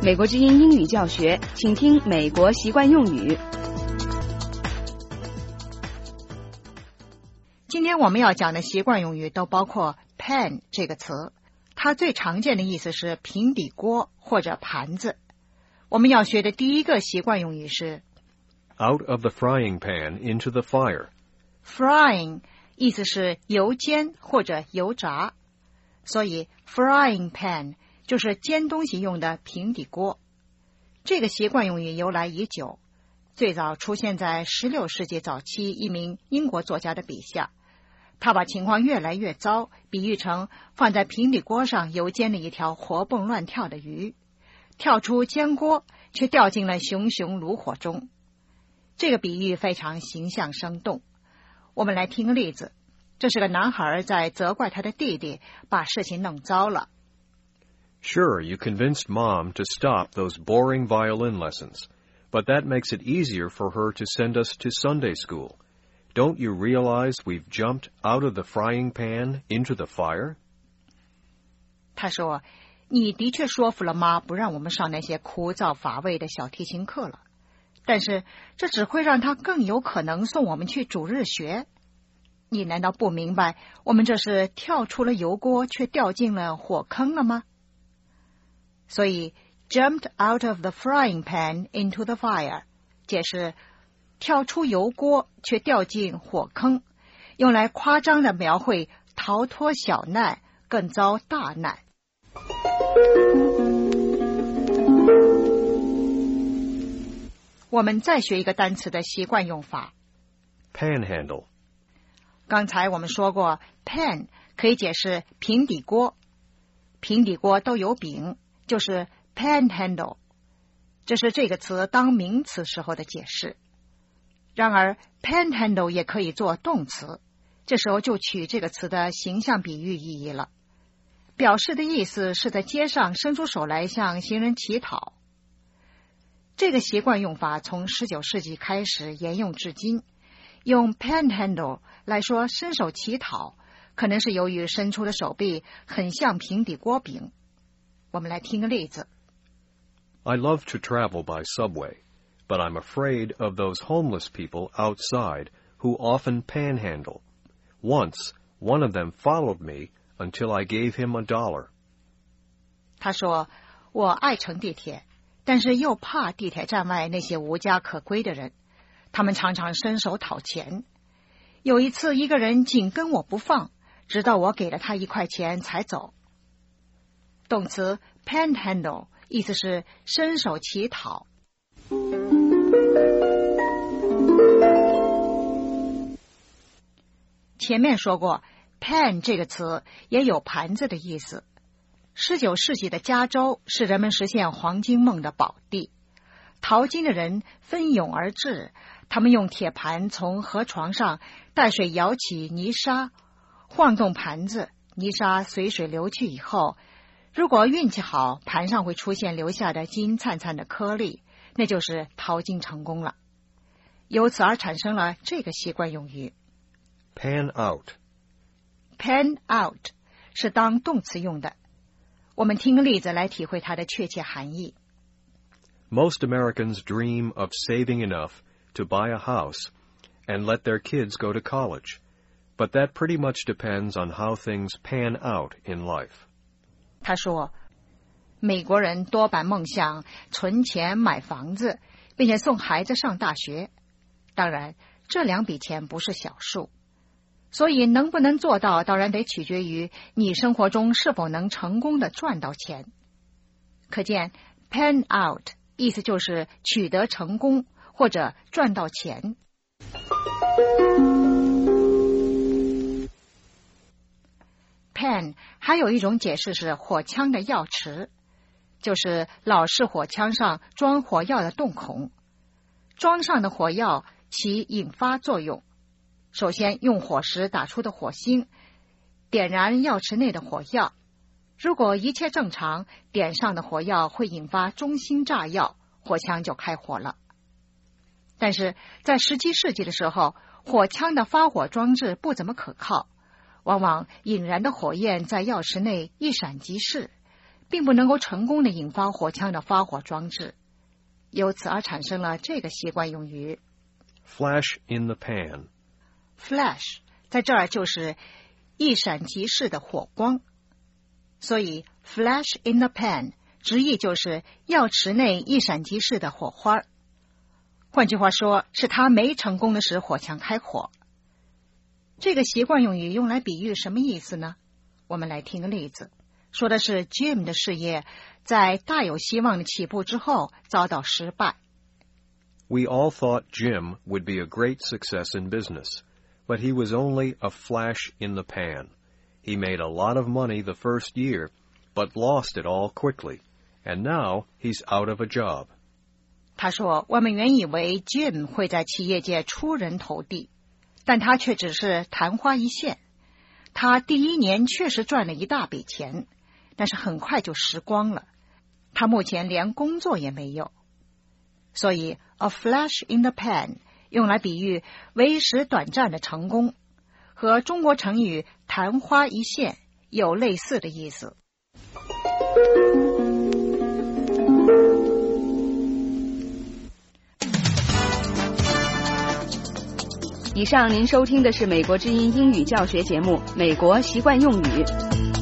美国之音英语教学，请听美国习惯用语。 今天我们要讲的习惯用语都包括 pan 这个词，它最常见的意思是平底锅或者盘子。我们要学的第一个习惯用语是 Out of the frying pan into the fire. Frying 意思是油煎或者油炸，所以 frying pan 就是煎东西用的平底锅。这个习惯用语由来已久，最早出现在16世纪早期一名英国作家的笔下。他把情况越来越糟比喻成放在平底锅上油煎的一条活蹦乱跳的鱼，跳出煎锅却掉进了熊熊炉火中。这个比喻非常形象生动。我们来听个例子，这是个男孩在责怪他的弟弟把事情弄糟了。 Sure, you convinced Mom to stop those boring violin lessons, but that makes it easier for her to send us to Sunday school. Don't you realize we've jumped out of the frying pan into the fire? 他说，你的确说服了妈不让我们上那些枯燥乏味的小提琴课了，但是这只会让她更有可能送我们去主日学。你难道不明白我们这是跳出了油锅却掉进了火坑了吗？所以 jumped out of the frying pan into the fire 解释跳出油锅却掉进火坑，用来夸张地描绘逃脱小难更遭大难。我们再学一个单词的习惯用法 Panhandle. 刚才我们说过 pan 可以解释平底锅，平底锅都有柄，就是 panhandle， 这是这个词当名词时候的解释。然而 panhandle 也可以做动词，这时候就取这个词的形象比喻意义了，表示的意思是在街上伸出手来向行人乞讨。这个习惯用法从19世纪开始沿用至今，用 panhandle 来说伸手乞讨，可能是由于伸出的手臂很像平底锅柄。我们来听个例子。 I love to travel by subway, but I'm afraid of those homeless people outside who often panhandle. Once, one of them followed me until I gave him $1. 他说，我爱乘地铁，但是又怕地铁站外那些无家可归的人，他们常常伸手讨钱。有一次，一个人紧跟我不放，直到我给了他1块钱才走。动词 panhandle 意思是伸手乞讨。前面说过 pan 这个词也有盘子的意思。19世纪的加州是人们实现黄金梦的宝地，淘金的人蜂拥而至，他们用铁盘从河床上带水舀起泥沙，晃动盘子，泥沙随水流去以后，如果运气好，盘上会出现留下的金灿灿的颗粒，那就是淘金成功了。由此而产生了这个习惯用语 Pan out. Pan out 是当动词用的。我们听个例子来体会它的确切含义。 Most Americans dream of saving enough to buy a house and let their kids go to college, but that pretty much depends on how things pan out in life. 他说，美国人多半梦想存钱买房子，并且送孩子上大学。当然，这2笔钱不是小数，所以能不能做到，当然得取决于你生活中是否能成功的赚到钱。可见 pan out 意思就是取得成功或者赚到钱。pan 还有一种解释是火枪的药池，就是老式火枪上装火药的洞孔，装上的火药起引发作用。首先用火石打出的火星点燃药池内的火药，如果一切正常，点上的火药会引发中心炸药，火枪就开火了。但是在17世纪的时候，火枪的发火装置不怎么可靠，往往引燃的火焰在药池内一闪即逝， 并不能够成功的引发火枪的发火装置，由此而产生了这个习惯用语 Flash in the pan. Flash 在这儿就是一闪即逝的火光，所以 Flash in the pan 直译就是药池内一闪即逝的火花。换句话说，是他没成功的使火枪开火。这个习惯用语用来比喻什么意思呢？我们来听个例子，说的是 Jim 的事业在大有希望的起步之后遭到失败。 We all thought Jim would be a great success in business, but he was only a flash in the pan. He made a lot of money the first year, but lost it all quickly, and now he's out of a job. 他说，我们原以为 Jim 会在企业界出人头地，但他却只是昙花一现。他第一年确实赚了一大笔钱，但是很快就时光了。他目前连工作也没有。所以 a flash in the pan 用来比喻为时短暂的成功，和中国成语昙花一现有类似的意思。 以上您收听的是美国之音英语教学节目《美国习惯用语》。